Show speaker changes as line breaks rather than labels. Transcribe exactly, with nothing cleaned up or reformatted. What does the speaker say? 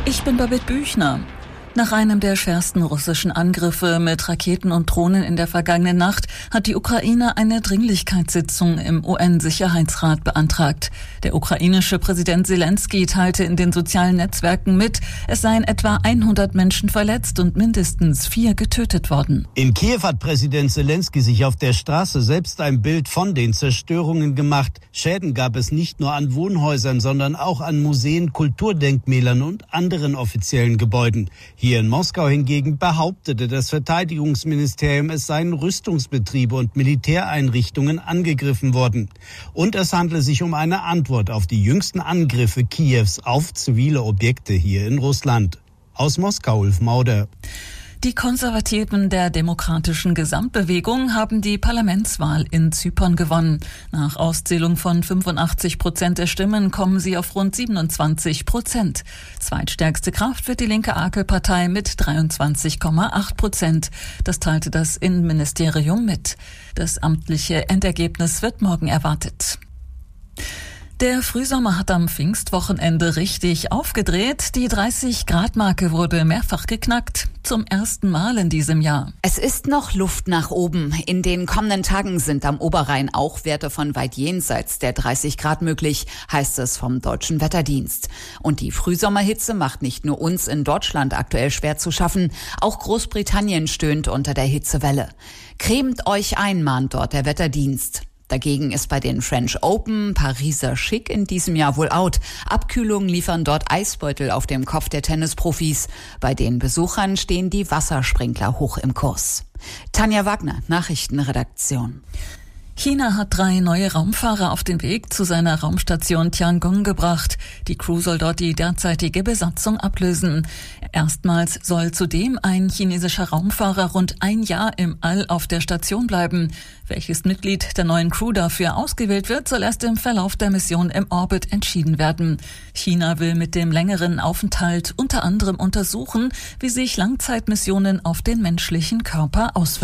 Ich bin Babette Büchner. Nach einem der schwersten russischen Angriffe mit Raketen und Drohnen in der vergangenen Nacht hat die Ukraine eine Dringlichkeitssitzung im U N-Sicherheitsrat beantragt. Der ukrainische Präsident Selenskyj teilte in den sozialen Netzwerken mit, es seien etwa hundert Menschen verletzt und mindestens vier getötet worden.
In Kiew hat Präsident Selenskyj sich auf der Straße selbst ein Bild von den Zerstörungen gemacht. Schäden gab es nicht nur an Wohnhäusern, sondern auch an Museen, Kulturdenkmälern und anderen offiziellen Gebäuden. Hier in Moskau hingegen behauptete das Verteidigungsministerium, es seien Rüstungsbetriebe und Militäreinrichtungen angegriffen worden. Und es handle sich um eine Antwort auf die jüngsten Angriffe Kiews auf zivile Objekte hier in Russland. Aus Moskau, Ulf Mauder.
Die Konservativen der Demokratischen Gesamtbewegung haben die Parlamentswahl in Zypern gewonnen. Nach Auszählung von fünfundachtzig Prozent der Stimmen kommen sie auf rund siebenundzwanzig Prozent. Zweitstärkste Kraft wird die linke Akel-Partei mit dreiundzwanzig Komma acht Prozent. Das teilte das Innenministerium mit. Das amtliche Endergebnis wird morgen erwartet. Der Frühsommer hat am Pfingstwochenende richtig aufgedreht. Die dreißig-Grad-Marke wurde mehrfach geknackt. Zum ersten Mal in diesem Jahr.
Es ist noch Luft nach oben. In den kommenden Tagen sind am Oberrhein auch Werte von weit jenseits der dreißig Grad möglich, heißt es vom Deutschen Wetterdienst. Und die Frühsommerhitze macht nicht nur uns in Deutschland aktuell schwer zu schaffen, auch Großbritannien stöhnt unter der Hitzewelle. Cremt euch ein, mahnt dort der Wetterdienst. Dagegen ist bei den French Open Pariser Schick in diesem Jahr wohl out. Abkühlungen liefern dort Eisbeutel auf dem Kopf der Tennisprofis. Bei den Besuchern stehen die Wassersprinkler hoch im Kurs. Tanja Wagner, Nachrichtenredaktion.
China hat drei neue Raumfahrer auf den Weg zu seiner Raumstation Tiangong gebracht. Die Crew soll dort die derzeitige Besatzung ablösen. Erstmals soll zudem ein chinesischer Raumfahrer rund ein Jahr im All auf der Station bleiben. Welches Mitglied der neuen Crew dafür ausgewählt wird, soll erst im Verlauf der Mission im Orbit entschieden werden. China will mit dem längeren Aufenthalt unter anderem untersuchen, wie sich Langzeitmissionen auf den menschlichen Körper auswirken.